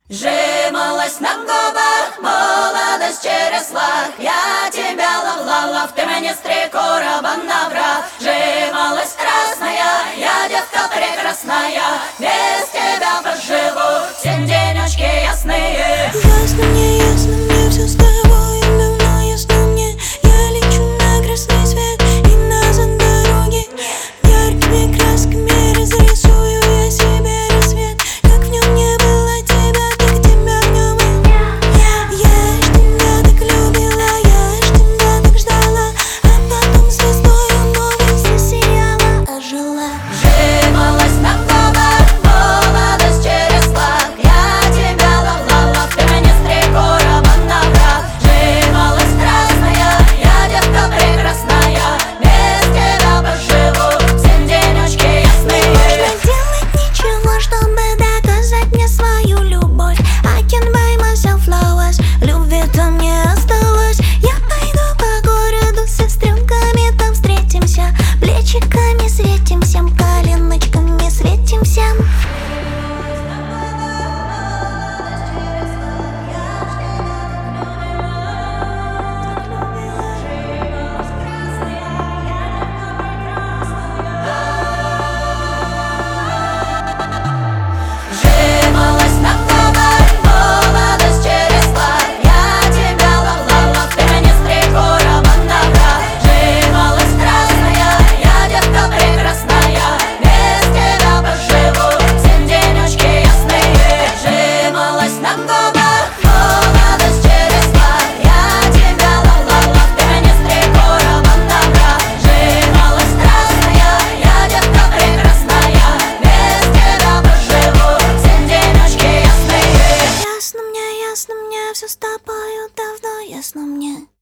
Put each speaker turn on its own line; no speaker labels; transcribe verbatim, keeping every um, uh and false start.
Сжималась на губах молодость через лах. Я тебя лав-лав-лав, ты мне стрекора набрал. Сжималась красная, я девка прекрасная, без тебя проживу все денечки ясные.
Ясно мне, ясно мне, все с тобой давно ясно мне. Я лечу на красный свет и назад дороги. Яркими красками разрисую я себе рассвет. Как в нем не было тебя, так тебя в нем и я. Я ж тебя так любила, я ж тебя так ждала, а потом звездою новой засияла, ожила.
Сжималась на губах молодость через лах. Я тебя лав-лав-лав, ты мне стрекора набрал. Сжималась красная, я девка прекрасная, без тебя проживу все денечки ясные.
Не делать ничего, чтобы доказать мне свою любовь. I can buy myself flowers, любви-то мне осталось. Я пойду по городу с сестренками, там встретимся, плечиками светимся, коленочками светимся.
Сжималась на губах молодость через лах. Я тебя лав-лав-лав, ты мне стрекора набрал. Сжималась красная, я девка прекрасная, без тебя проживу все денечки ясные. Сжималась на губах молодость через лах. Я тебя лав-лав-лав, ты мне стрекора набрал. Сжималась красная, я девка прекрасная, без тебя проживу все денечки ясные.
Ясно мне, ясно мне, все с тобою давно ясно мне.